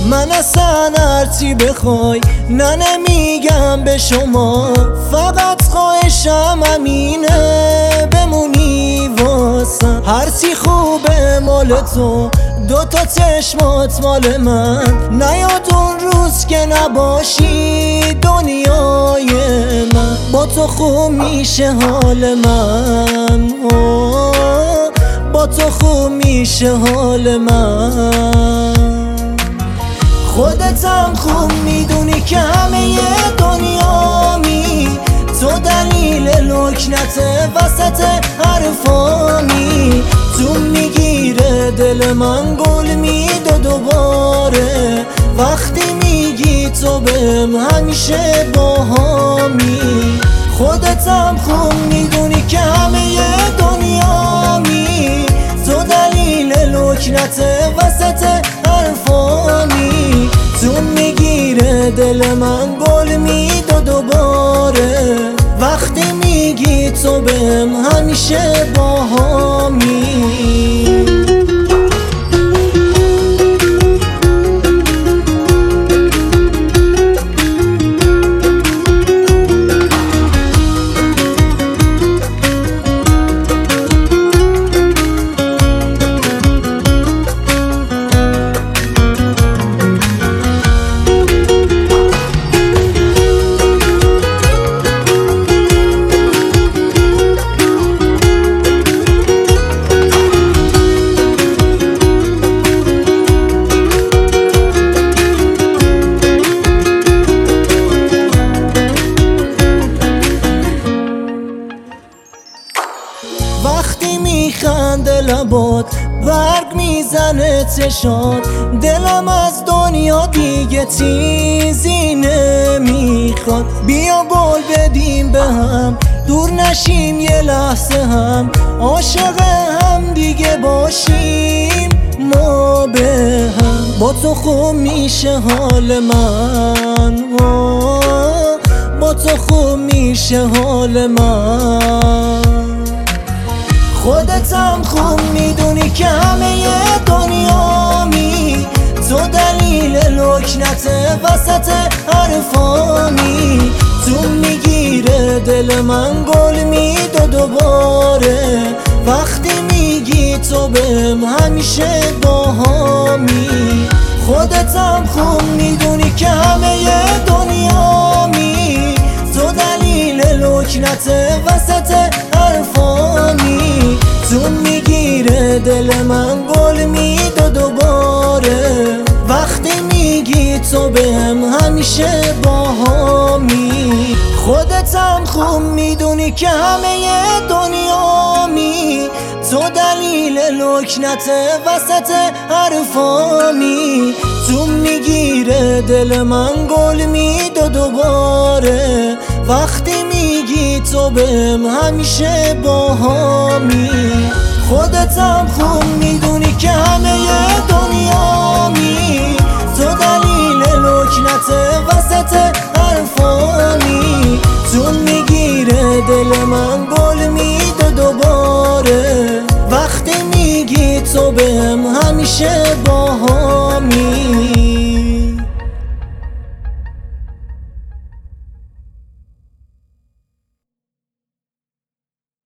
من اصلا هرچی بخوای نه نمیگم به شما، فقط خواهشم همینه بمونی واسم. هرچی خوبه مال تو، دوتا چشمات مال من، نیاد اون روز که نباشی دنیای من. با تو خوب میشه حال من، با تو خوب میشه حال من. خودتم خوب میدونی که همه دنیامی، تو دلیل لکنت وسط حرفامی. تو میگیره دل من گل میده دوباره، وقتی میگی تو بهم همیشه باهامی. خودتم خوب میدونی که همه دنیامی، تو دلیل لکنت وسط حرفامی. تو میگیره دل من گل میده دوباره، وقتی میگی تو بهم همیشه باهامی. وقتی میخنده لبات برگ میزنه چشات، دلم از دنیا دیگه چیزی نمیخواد. بیا بول بدیم به هم، دور نشیم یه لحظه هم، عاشق هم دیگه باشیم ما به هم. با تو خوب میشه حال من، با تو خوب میشه حال من. خودتم خوب میدونی که همه دنیامی، تو دلیل لکنت وسط حرفامی. تو میگیره دل من گل میده دوباره، وقتی میگی تو بهم همیشه باهامی. خودتم خوب میدونی که همه دنیامی، تو دلیل لکنت وسط حرفامی. تو میگیره دل من گل میده دوباره، وقتی میگی تو بهم همیشه باهامی. خودتم خوب میدونی که همه دنیامی، تو دلیل لکنت وسط حرفامی. تو میگیره دل من گل میده دوباره، وقتی میگی تو بهم همیشه باهامی. خودتم خوب میدونی که همه دنیامی، تو دلیل لکنت وسط حرفامی. تو میگیره دل من گل میده دوباره، وقتی میگی تو بهم همیشه